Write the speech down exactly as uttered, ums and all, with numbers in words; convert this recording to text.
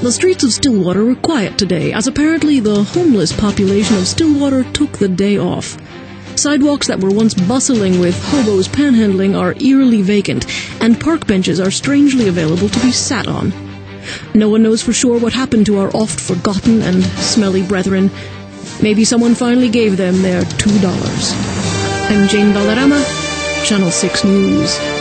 The streets of Stillwater were quiet today, as apparently the homeless population of Stillwater took the day off. Sidewalks that were once bustling with hobos panhandling are eerily vacant, and park benches are strangely available to be sat on. No one knows for sure what happened to our oft-forgotten and smelly brethren. Maybe someone finally gave them their two dollars. I'm Jane Valderrama, Channel six News.